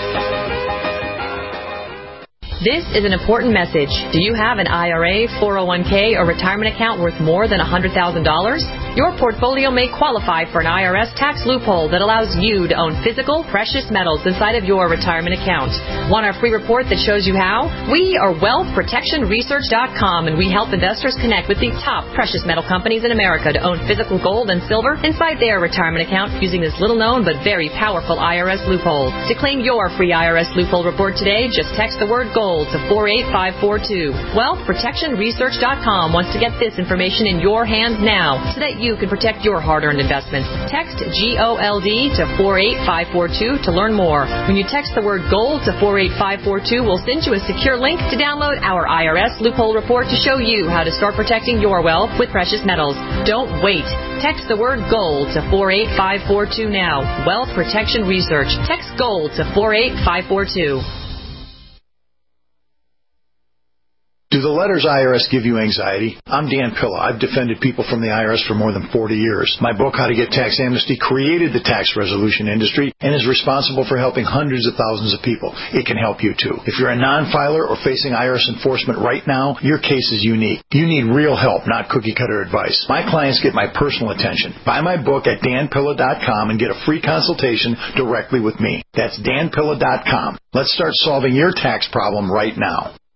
Speaker 2: This is an important message. Do you have an I R A, four oh one k, or retirement account worth more than one hundred thousand dollars? Your portfolio may qualify for an I R S tax loophole that allows you to own physical, precious metals inside of your retirement account. Want our free report that shows you how? We are wealth protection research dot com, and we help investors connect with the top precious metal companies in America to own physical gold and silver inside their retirement account using this little-known but very powerful I R S loophole. To claim your free I R S loophole report today, just text the word gold to four eight five four two. wealth protection research dot com wants to get this information in your hands now so that you can protect your hard-earned investments. Text G O L D to four eight five four two to learn more. When you text the word gold to four eight five four two, we'll send you a secure link to download our I R S loophole report to show you how to start protecting your wealth with precious metals. Don't wait. Text the word gold to four eight five four two now. Wealth Protection Research. Text gold to four eight five four two.
Speaker 4: Do the letters I R S give you anxiety? I'm Dan Pilla. I've defended people from the I R S for more than forty years. My book, How to Get Tax Amnesty, created the tax resolution industry and is responsible for helping hundreds of thousands of people. It can help you, too. If you're a non-filer or facing I R S enforcement right now, your case is unique. You need real help, not cookie-cutter advice. My clients get my personal attention. Buy my book at dan pilla dot com and get a free consultation directly with me. That's dan pilla dot com. Let's start solving your tax problem right now.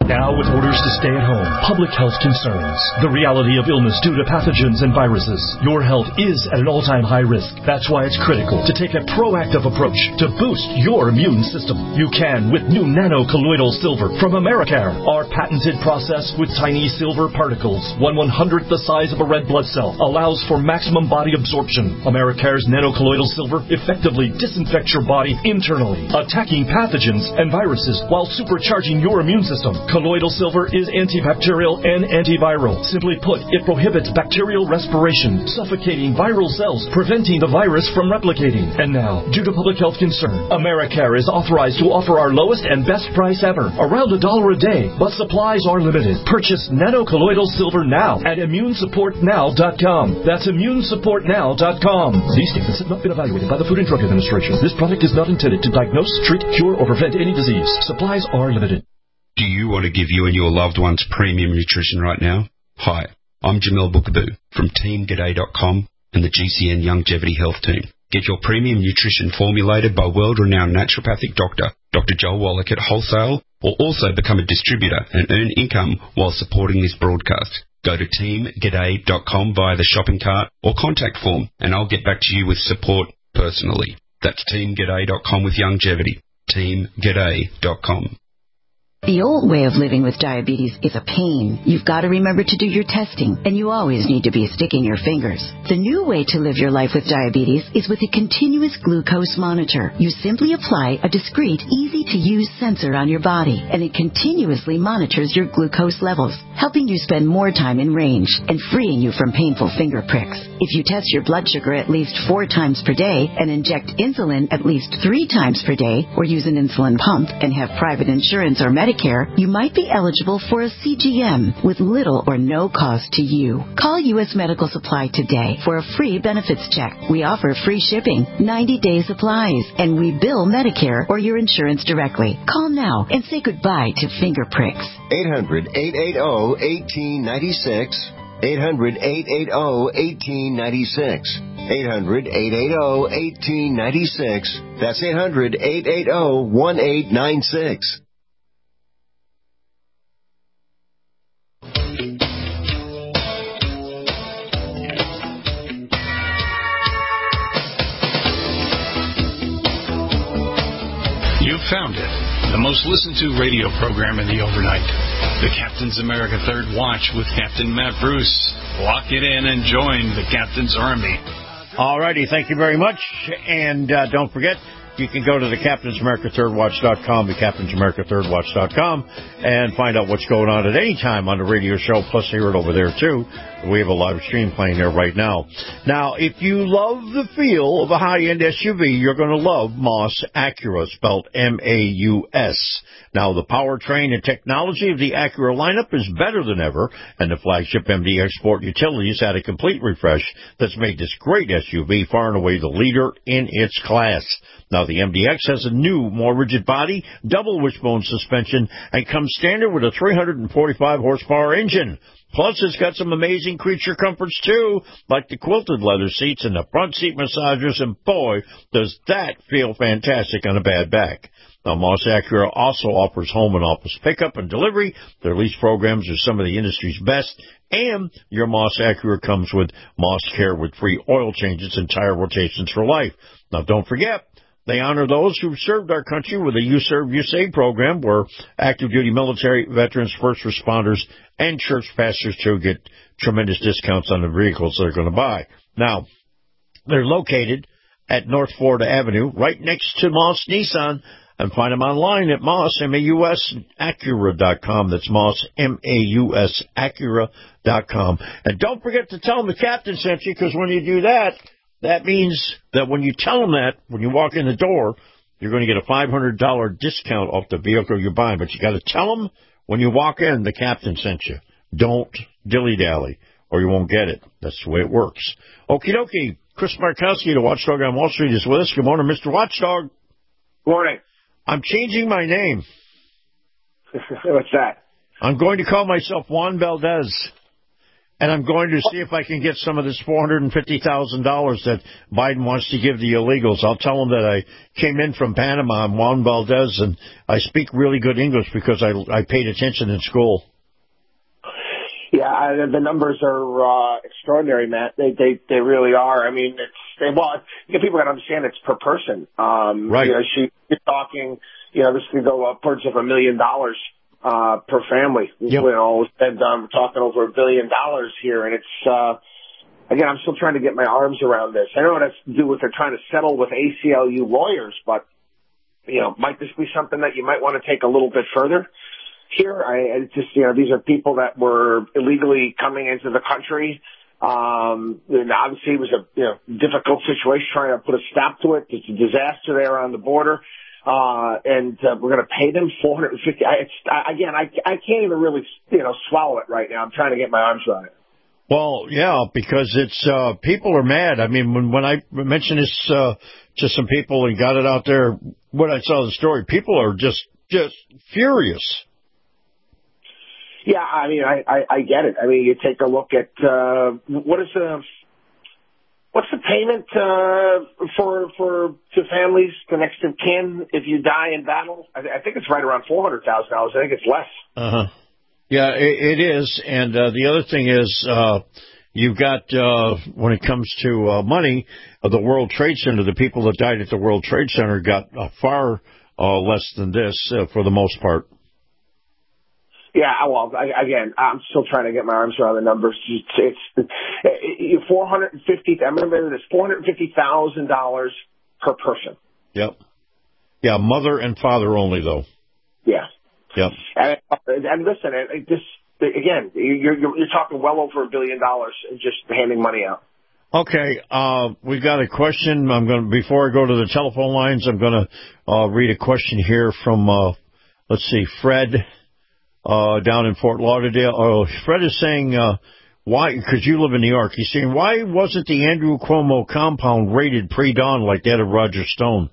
Speaker 21: Now with orders to stay at home, public health concerns, the reality of illness due to pathogens and viruses, your health is at an all-time high risk. That's why it's critical to take a proactive approach to boost your immune system. You can with new nano-colloidal silver from Americare. Our patented process with tiny silver particles, one one-hundredth the size of a red blood cell, allows for maximum body absorption. Americare's nano-colloidal silver effectively disinfects your body internally, attacking pathogens and viruses while supercharging your immune system. Colloidal silver is antibacterial and antiviral. Simply put, it prohibits bacterial respiration, suffocating viral cells, preventing the virus from replicating. And now, due to public health concern, Americare is authorized to offer our lowest and best price ever, around a dollar a day, but supplies are limited. Purchase nano-colloidal silver now at immune support now dot com. That's immune support now dot com. These statements have not been evaluated by the Food and Drug Administration. This product is not intended to diagnose, treat, cure, or prevent any disease. Supplies are limited.
Speaker 3: Do you want to give you and your loved ones premium nutrition right now? Hi, I'm Jamel Bookaboo from team g'day dot com and the G C N Longevity Health Team. Get your premium nutrition formulated by world-renowned naturopathic doctor, Doctor Joel Wallach at wholesale, or also become a distributor and earn income while supporting this broadcast. Go to team g'day dot com via the shopping cart or contact form, and I'll get back to you with support personally. That's team g'day dot com with longevity. team g'day dot com.
Speaker 8: The old way of living with diabetes is a pain. You've got to remember to do your testing, and you always need to be sticking your fingers. The new way to live your life with diabetes is with a continuous glucose monitor. You simply apply a discreet, easy-to-use sensor on your body, and it continuously monitors your glucose levels, helping you spend more time in range and freeing you from painful finger pricks. If you test your blood sugar at least four times per day and inject insulin at least three times per day, or use an insulin pump and have private insurance or Medicare, you might be eligible for a C G M with little or no cost to you. Call U S Medical Supply today for a free benefits check. We offer free shipping, ninety-day supplies, and we bill Medicare or your insurance directly. Call now and say goodbye to finger pricks.
Speaker 9: eight hundred, eight eighty, one eight nine six. eight hundred, eight eighty, one eight nine six. eight hundred, eight eighty, one eight nine six. That's eight hundred, eight eighty, one eight nine six.
Speaker 24: You found it. The most listened to radio program in the overnight. The Captain's America Third Watch with Captain Matt Bruce. Lock it in and join the Captain's Army.
Speaker 5: All righty. Thank you very much. And uh, don't forget, you can go to the Captain's America Third Watch dot com, the Captain's America Third Watch dot com, and find out what's going on at any time on the radio show, plus hear it over there, too. We have a live stream playing there right now. Now, if you love the feel of a high-end S U V, you're going to love Moss Acura, spelled M A U S. Now, the powertrain and technology of the Acura lineup is better than ever, and the flagship M D X Sport Utilities had a complete refresh that's made this great S U V far and away the leader in its class. Now, the M D X has a new, more rigid body, double wishbone suspension, and comes standard with a three hundred forty-five horsepower engine. Plus, it's got some amazing creature comforts, too, like the quilted leather seats and the front seat massagers, and boy, does that feel fantastic on a bad back. Now, Moss Acura also offers home and office pickup and delivery. Their lease programs are some of the industry's best, and your Moss Acura comes with Moss Care with free oil changes and tire rotations for life. Now, don't forget, they honor those who've served our country with a You Serve, You Save program where active duty military, veterans, first responders, and church pastors, too, get tremendous discounts on the vehicles they're going to buy. Now, they're located at North Florida Avenue, right next to Moss Nissan, and find them online at Moss, M A U S, Acura dot com. That's Moss, M A U S, Acura dot com. And don't forget to tell them the captain sent you, because when you do that, that means that when you tell them that, when you walk in the door, you're going to get a five hundred dollars discount off the vehicle you're buying. But you got to tell them when you walk in, the captain sent you. Don't dilly-dally, or you won't get it. That's the way it works. Okie dokie. Chris Markowski, the Watchdog on Wall Street, is with us. Good morning, Mister Watchdog.
Speaker 25: Good morning.
Speaker 5: I'm changing my name.
Speaker 25: What's that?
Speaker 5: I'm going to call myself Juan Valdez. And I'm going to see if I can get some of this four hundred fifty thousand dollars that Biden wants to give the illegals. I'll tell them that I came in from Panama, I'm Juan Valdez, and I speak really good English because I, I paid attention in school.
Speaker 7: Yeah, I, the numbers are uh, extraordinary, Matt. They, they they really are. I mean, it's they, well, you know, people got to understand it's per person. Um,
Speaker 5: right.
Speaker 7: You know, she, you're talking, you know, this could go upwards of a million dollars uh per family. Yep. You know, and um, we're talking over a billion dollars here, and it's uh, again, I'm still trying to get my arms around this. I know it has to do with they're trying to settle with A C L U lawyers, but you know, might this be something that you might want to take a little bit further? Here, I it's just, you know, these are people that were illegally coming into the country. Um, and obviously it was a, you know, difficult situation trying to put a stop to it. It's a disaster there on the border. Uh, and, uh, we're going to pay them four hundred fifty. I, it's, I, again, I, I can't even really, you know, swallow it right now. I'm trying to get my arms around it.
Speaker 5: Well, yeah, because it's, uh, people are mad. I mean, when, when I mentioned this, uh, to some people and got it out there, when I saw the story, people are just, just furious.
Speaker 7: Yeah, I mean, I, I, I get it. I mean, you take a look at, uh, what is the, what's the payment, uh, for, for, to families, to next of kin, if you die in battle? I, I think it's right around four hundred thousand dollars. I think it's less.
Speaker 5: Uh-huh. Yeah, it, it is. And, uh, the other thing is, uh, you've got, uh, when it comes to, uh, money, uh, the World Trade Center, the people that died at the World Trade Center got uh, far, uh, less than this, uh, for the most part.
Speaker 7: Yeah, well, I, again, I'm still trying to get my arms around the numbers. It's, it's four hundred fifty. I remember this: four hundred fifty thousand dollars per person.
Speaker 5: Yep. Yeah, mother and father only, though.
Speaker 7: Yeah.
Speaker 5: Yep.
Speaker 7: And, and listen, it, this again, you're, you're you're talking well over a billion dollars just handing money out.
Speaker 5: Okay, uh, we got a question. I'm going to before I go to the telephone lines, I'm going to uh, read a question here from uh, let's see, Fred. Uh, down in Fort Lauderdale. Oh, Fred is saying, uh, why, because you live in New York, he's saying, why wasn't the Andrew Cuomo compound raided pre-dawn like that of Roger Stone?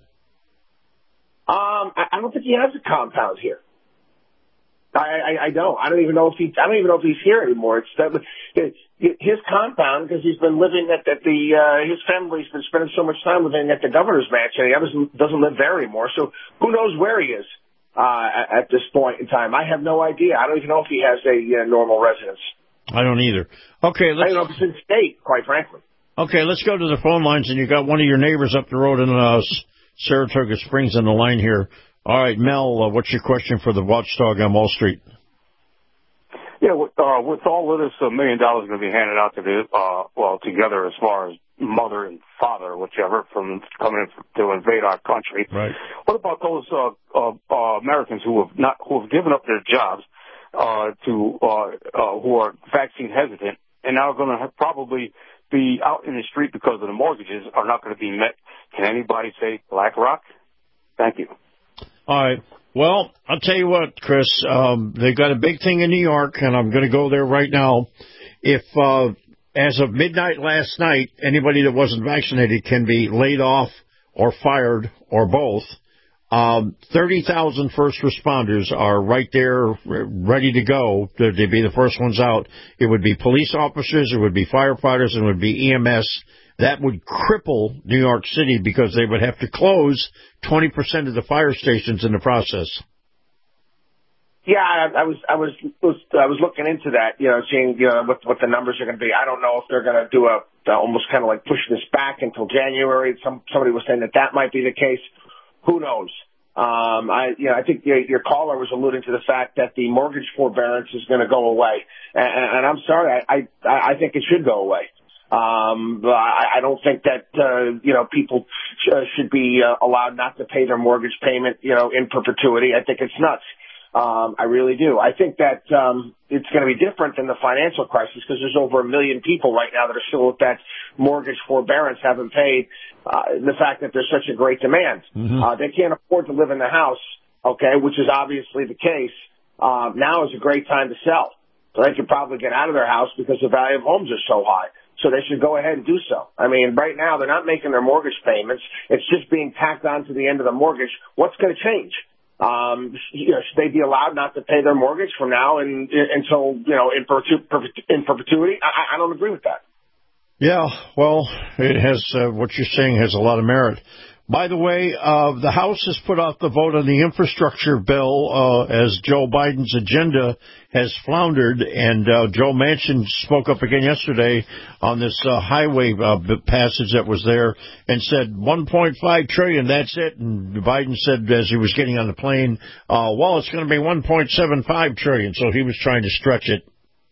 Speaker 7: Um, I, I don't think he has a compound here. I, I, I don't. I don't even know if he, I don't even know if he's here anymore. It's that, his compound, because he's been living at, at the, uh, his family's been spending so much time living at the governor's mansion. He doesn't, doesn't live there anymore. So who knows where he is? Uh, at this point in time, I have no idea. I don't even know if he has a uh, normal residence.
Speaker 5: I don't either. Okay, let's.
Speaker 7: I don't know if it's in state, quite frankly.
Speaker 5: Okay, let's go to the phone lines, and you got one of your neighbors up the road in uh, Saratoga Springs on the line here. All right, Mel, uh, what's your question for the watchdog on Wall Street?
Speaker 13: Yeah, with, uh, with all of this, a million dollars going to be handed out to the uh, well together as far as mother and father, whichever, from coming in to invade our country.
Speaker 5: Right.
Speaker 13: What about those uh, uh, uh, Americans who have not who have given up their jobs uh, to uh, uh, who are vaccine hesitant and now are going to probably be out in the street because of the mortgages are not going to be met? Can anybody say BlackRock? Thank you.
Speaker 5: All right. Well, I'll tell you what, Chris. Um, they've got a big thing in New York, and I'm going to go there right now. If uh, as of midnight last night, anybody that wasn't vaccinated can be laid off or fired or both. Um, thirty thousand first responders are right there ready to go. They'd be the first ones out. It would be police officers, it would be firefighters, and it would be E M S. That would cripple New York City because they would have to close twenty percent of the fire stations in the process.
Speaker 7: Yeah, I, I was, I was, was, I was looking into that, you know, seeing, you know, what, what the numbers are going to be. I don't know if they're going to do a, almost kind of like push this back until January. Some, somebody was saying that that might be the case. Who knows? Um, I, you know, I think your, your caller was alluding to the fact that the mortgage forbearance is going to go away. And, and I'm sorry, I, I, I think it should go away. Um, I, I don't think that, uh, you know, people sh- should be uh, allowed not to pay their mortgage payment, you know, in perpetuity. I think it's nuts. Um, I really do. I think that, um, it's going to be different than the financial crisis because there's over a million people right now that are still with that mortgage forbearance, haven't paid, uh, the fact that there's such a great demand. Mm-hmm. Uh, they can't afford to live in the house, okay, which is obviously the case. Um, now is a great time to sell. So they could probably get out of their house because the value of homes are so high. So they should go ahead and do so. I mean, right now they're not making their mortgage payments. It's just being tacked on to the end of the mortgage. What's going to change? Um, you know, should they be allowed not to pay their mortgage from now and until, you know, in, perpetu- in perpetuity? I, I don't agree with that.
Speaker 5: Yeah, well, it has, uh, what you're saying has a lot of merit. By the way, uh, the House has put off the vote on the infrastructure bill uh, as Joe Biden's agenda has floundered, and uh, Joe Manchin spoke up again yesterday on this uh, highway uh, passage that was there and said one point five trillion dollars, that's it. And Biden said as he was getting on the plane, uh, well, it's going to be one point seven five trillion dollars, so he was trying to stretch it.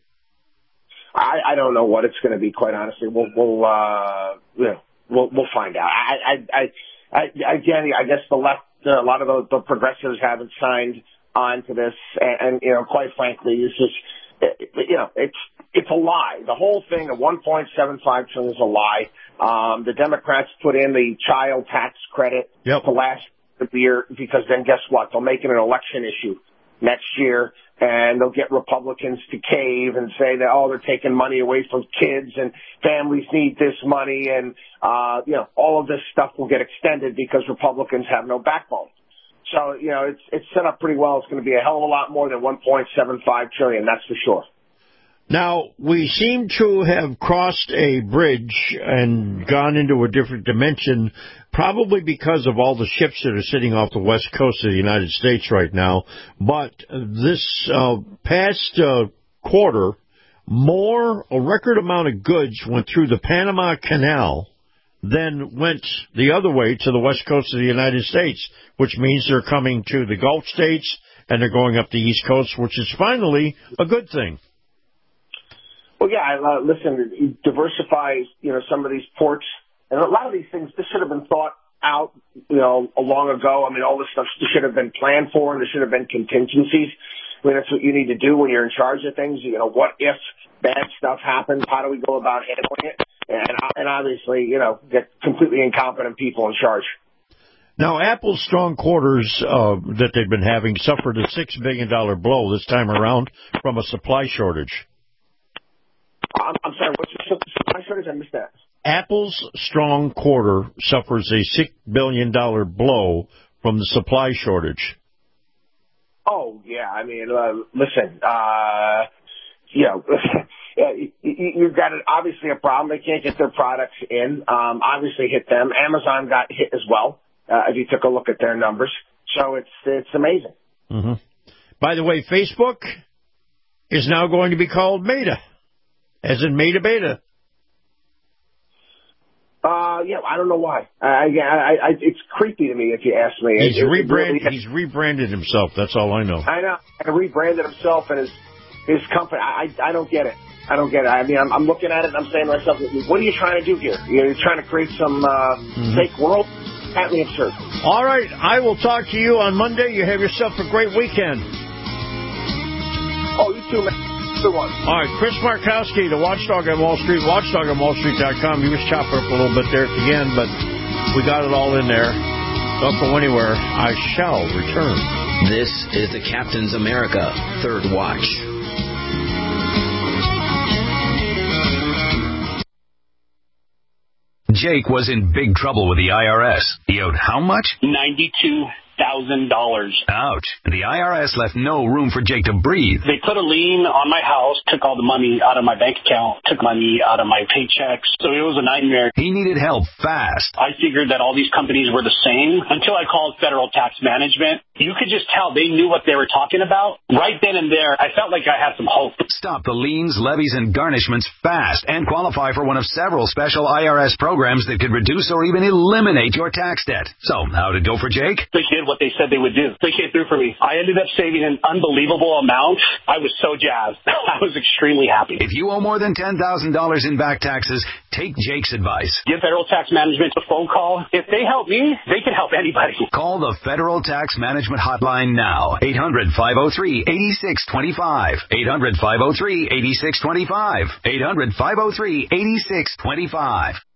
Speaker 7: I, I don't know what it's going to be, quite honestly. We'll, we'll, uh, you know, we'll, we'll find out. I, I, I, I, again, I guess the left, uh, a lot of the, the progressives haven't signed on to this, and, and you know, quite frankly, it's just, you know, it's it's a lie. The whole thing of one point seven five trillion dollars is a lie. Um, the Democrats put in the child tax credit
Speaker 5: yep.
Speaker 7: to last the year because then guess what? They'll make it an election issue next year, and they'll get Republicans to cave and say that, oh, they're taking money away from kids and families need this money, and, uh, you know, all of this stuff will get extended because Republicans have no backbone. So, you know, it's it's set up pretty well. It's going to be a hell of a lot more than one point seven five trillion dollars, that's for sure.
Speaker 5: Now, we seem to have crossed a bridge and gone into a different dimension, probably because of all the ships that are sitting off the west coast of the United States right now. But this uh, past uh, quarter, more, a record amount of goods went through the Panama Canal than went the other way to the west coast of the United States, which means they're coming to the Gulf states and they're going up the East Coast, which is finally a good thing.
Speaker 7: Well, yeah, uh, listen, it diversifies, you know, some of these ports. And a lot of these things, this should have been thought out, you know, long ago. I mean, all this stuff should have been planned for, and there should have been contingencies. I mean, that's what you need to do when you're in charge of things. You know, what if bad stuff happens? How do we go about handling it? And, and obviously, you know, get completely incompetent people in charge.
Speaker 5: Now, Apple's strong quarters uh, that they've been having suffered a six billion dollars blow this time around from a supply shortage.
Speaker 7: I'm, I'm sorry, what's the supply shortage? I missed that.
Speaker 5: Apple's strong quarter suffers a six billion dollars blow from the supply shortage.
Speaker 7: Oh, yeah. I mean, uh, listen, uh, you know, you've got an, obviously a problem. They can't get their products in. Um, obviously hit them. Amazon got hit as well, uh, if you took a look at their numbers. So it's it's amazing.
Speaker 5: Mm-hmm. By the way, Facebook is now going to be called Meta, as in Meta Beta.
Speaker 7: Uh, yeah, I don't know why. I, I, I, it's creepy to me if you ask me.
Speaker 5: He's
Speaker 7: it,
Speaker 5: rebranded.
Speaker 7: Really,
Speaker 5: he's rebranded himself. That's all I know.
Speaker 7: I know. And rebranded himself and his his company. I, I don't get it. I don't get it. I mean, I'm, I'm looking at it and I'm saying to myself, what are you trying to do here? You're trying to create some uh, mm-hmm. fake world? Patently absurd.
Speaker 5: All right, I will talk to you on Monday. You have yourself a great weekend.
Speaker 7: Oh, you too, man. Good one.
Speaker 5: All right, Chris Markowski, the Watchdog on Wall Street, watchdog on wall street dot com. He was chopping up a little bit there at the end, but we got it all in there. Don't go anywhere. I shall return.
Speaker 6: This is the Captain's America Third Watch.
Speaker 19: Jake was in big trouble with the I R S. He owed how much?
Speaker 20: ninety-two thousand dollars.
Speaker 19: Ouch. And the I R S left no room for Jake to breathe.
Speaker 20: They put a lien on my house, took all the money out of my bank account, took money out of my paychecks. So it was a nightmare.
Speaker 19: He needed help fast.
Speaker 20: I figured that all these companies were the same until I called Federal Tax Management. You could just tell they knew what they were talking about. Right then and there, I felt like I had some hope.
Speaker 19: Stop the liens, levies, and garnishments fast and qualify for one of several special I R S programs that could reduce or even eliminate your tax debt. So, how'd it go for Jake?
Speaker 20: They did what they said they would do. They came through for me. I ended up saving an unbelievable amount. I was so jazzed. I was extremely happy.
Speaker 19: If you owe more than ten thousand dollars in back taxes, take Jake's advice.
Speaker 20: Give Federal Tax Management a phone call. If they help me, they can help anybody.
Speaker 19: Call the Federal Tax Management Hotline now. eight hundred, five oh three, eight six two five. eight hundred, five oh three, eight six two five. eight hundred, five oh three, eight six two five.